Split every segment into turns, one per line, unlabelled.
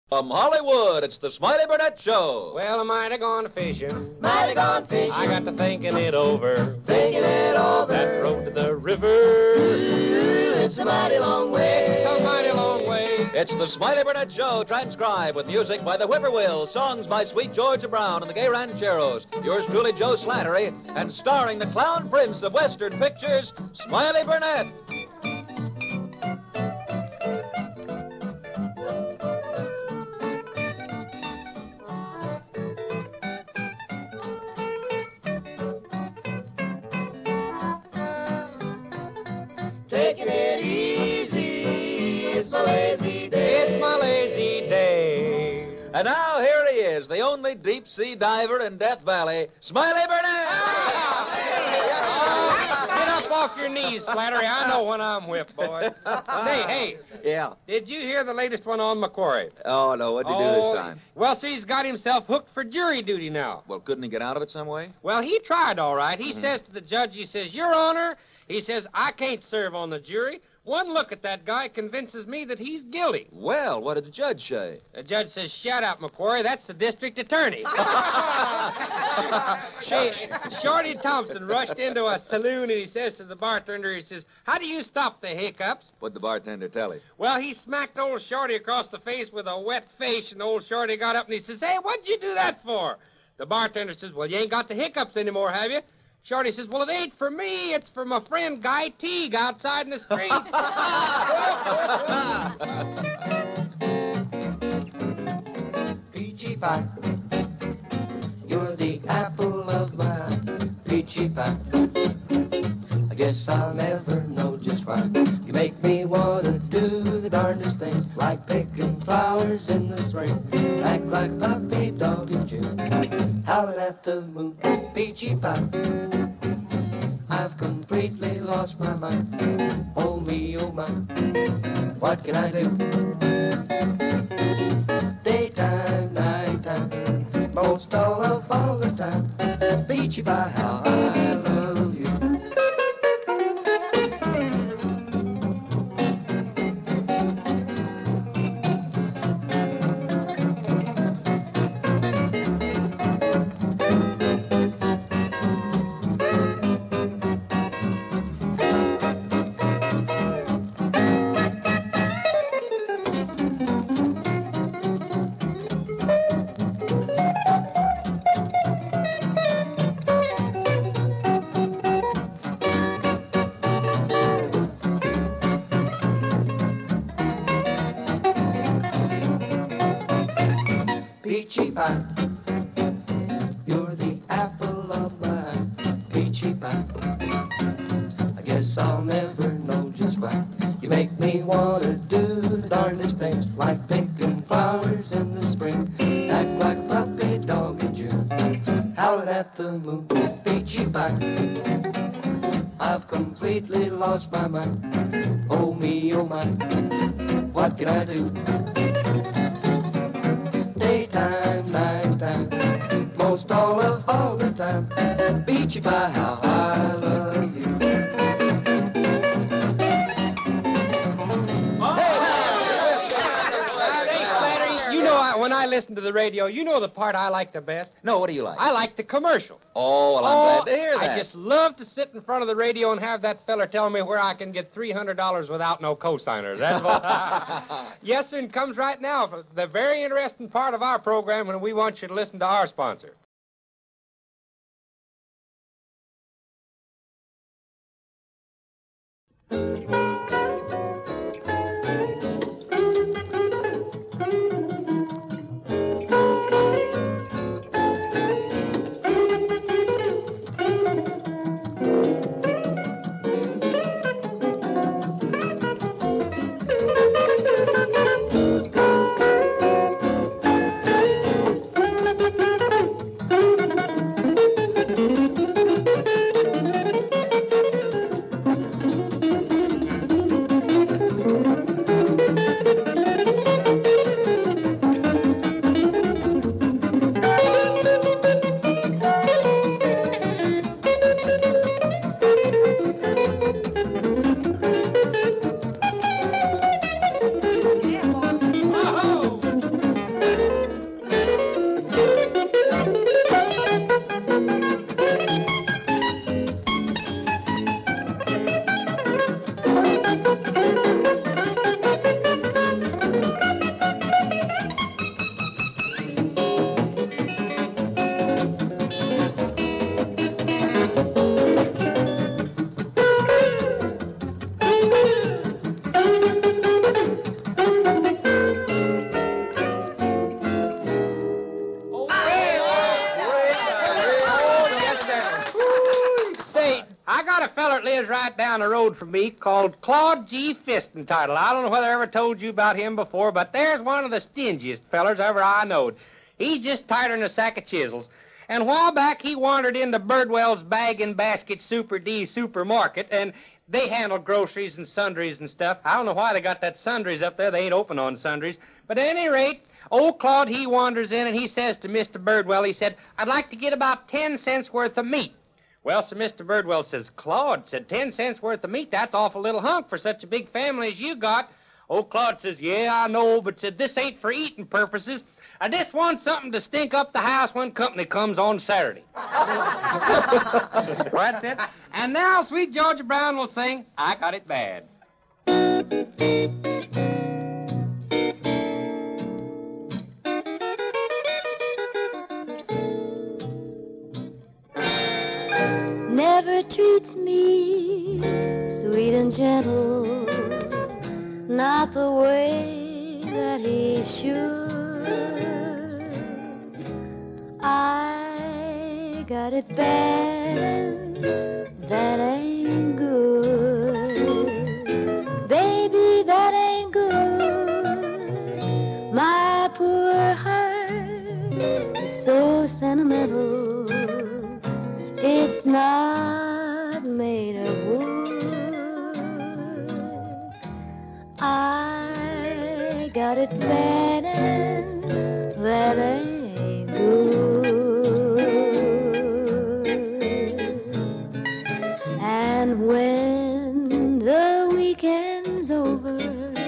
From Hollywood, it's the Smiley Burnett Show.
Well, I might have gone fishing.
Might have gone fishing.
I got to thinking it over.
Thinking it over.
That road to the river.
Ooh, it's a mighty long way.
It's a mighty long way.
It's the Smiley Burnett Show, transcribed with music by the Whippoorwills, songs by Sweet Georgia Brown and the Gay Rancheros. Yours truly, Joe Slattery, and starring the clown prince of Western pictures, Smiley Burnett.
Taking it easy. It's my lazy day.
It's my lazy day.
And now here he is, the only deep-sea diver in Death Valley, Smiley Burnett!
Get up off your knees, Slattery. I know when I'm whipped, boy. Hey,
Yeah.
did you hear the latest one on McQuarrie?
Oh, no, what'd he do this time?
Well, see, he's got himself hooked for jury duty now.
Well, couldn't he get out of it some way?
Well, he tried all right. He says to the judge, he says, Your Honor, he says, I can't serve on the jury. One look at that guy convinces me that he's guilty.
Well, what did the judge say?
The judge says, Shut up, McQuarrie. That's the district attorney. Hey, Shorty Thompson rushed into a saloon and he says to the bartender, he says, How do you stop the hiccups?
What'd the bartender tell him?
Well, he smacked old Shorty across the face with a wet face, and old Shorty got up and he says, Hey, what'd you do that for? The bartender says, Well, you ain't got the hiccups anymore, have you? Shorty says, Well, it ain't for me. It's for my friend Guy Teague outside in the street.
Peachy pie. You're the apple of my eye. Peachy pie. I guess I'll never know just why. You make me want to do the darndest things, like picking flowers in the spring. Act like a puppy dog in June, howling at the moon. Peachy pie. I've completely lost my mind. Oh me, oh my. What can I do? Daytime, nighttime, most all the time. Peachy pie, how I love you. Peachy pie, you're the apple of my eye. Peachy pie, I guess I'll never know just why. You make me want to do the darndest things, like picking flowers in the spring. Act like a puppy dog in June, howling at the moon. Peachy pie, I've completely lost my mind. Oh me, oh my, what can I do? Daytime, nighttime, most all the time. Peachy pie, how I love you.
Hey, Slattery, you know, when I listen to the radio, you know the part I like the best?
No, what do you like?
I like the commercial.
Oh, well, I'm glad to hear that.
I just love to sit in front of the radio and have that feller tell me where I can get $300 without no cosigners. That's what. Yes, sir, and comes right now for the very interesting part of our program when we want you to listen to our sponsor. lives right down the road from me called Claude G. Fistentitle. I don't know whether I ever told you about him before, but there's one of the stingiest fellers ever I knowed. He's just tighter than a sack of chisels. And a while back, he wandered into Birdwell's Bag and Basket Super D supermarket, and they handle groceries and sundries and stuff. I don't know why they got that sundries up there. They ain't open on sundries. But at any rate, old Claude, he wanders in, and he says to Mr. Birdwell, he said, "I'd like to get about 10 cents worth of meat." Well, so Mr. Birdwell says, "Claude," said, 10 cents worth of meat, that's awful little hunk for such a big family as you got. Old Claude says, "Yeah, I know, but said, this ain't for eating purposes. I just want something to stink up the house when company comes on Saturday." That's it. And now sweet Georgia Brown will sing, "I Got It Bad."
Never treats me sweet and gentle, not the way that he should. I got it bad, that ain't good. Baby, that ain't good. My poor heart is so sentimental. It's not made of wood. I got it bad, and that ain't good. And when the weekend's over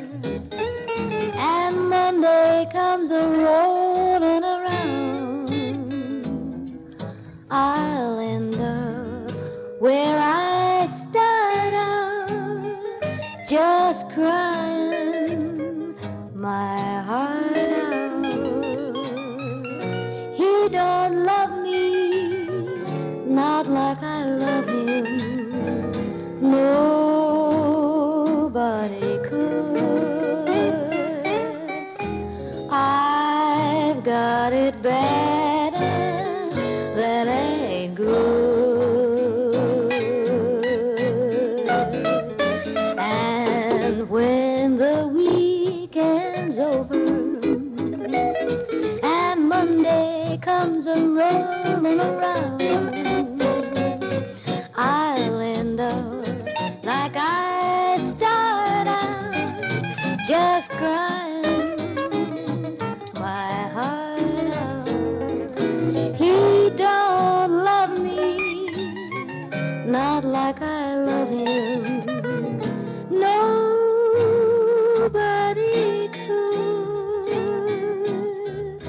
and Monday comes a-rolling around, I'll end up where I start out, just crying my heart out. He don't love me, not like I love him. Nobody could. I've got it bad, and that ain't good. And when the weekend's over and Monday comes a-rolling around, I'll end up like I start out, just crying my heart out. He don't love me, not like I love him. Nobody could.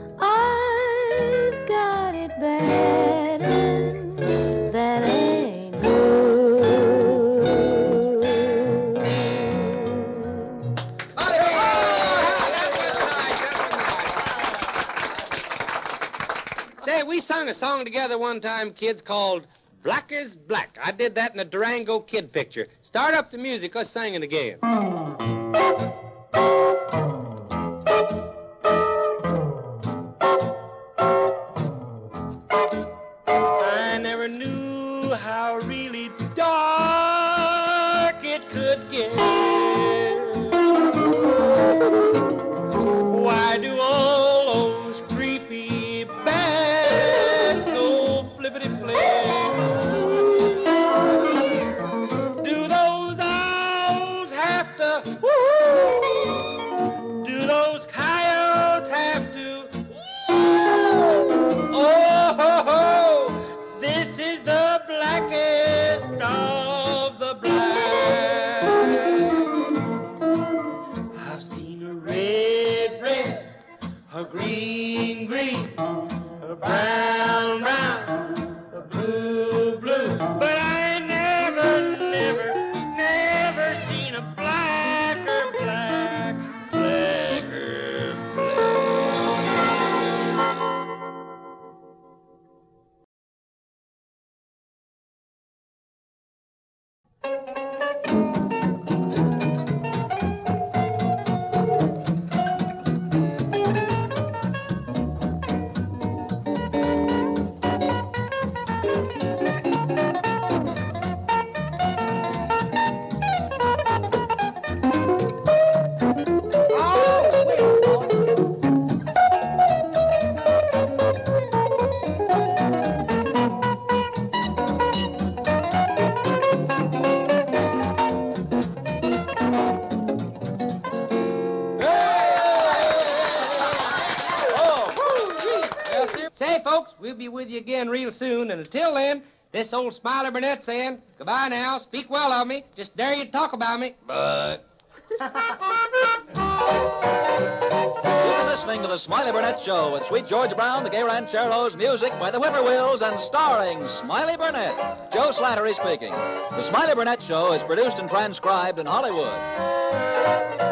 I've got it bad, and that ain't good.
Say, we sung a song together one time, kids, called Black is Black. I did that in a Durango Kid picture. Start up the music. Let's sing it again. I never knew how really dark it could get. Why do all those creepy bats go flippity-flip? Do those owls have to woo? Do those coyotes have to oh, ho, ho. This is the blackest of the black. I've seen a red, red, a green, green, a brown, brown, a blue, blue. But I never, never, never seen a blacker, black, blacker, black. Okay, folks, we'll be with you again real soon. And until then, this old Smiley Burnett saying, goodbye now. Speak well of me. Just dare you to talk about me. But...
You've been listening to the Smiley Burnett Show with Sweet George Brown, the Gay Rancheros, music by the Whippoorwills, and starring Smiley Burnett. Joe Slattery speaking. The Smiley Burnett Show is produced and transcribed in Hollywood.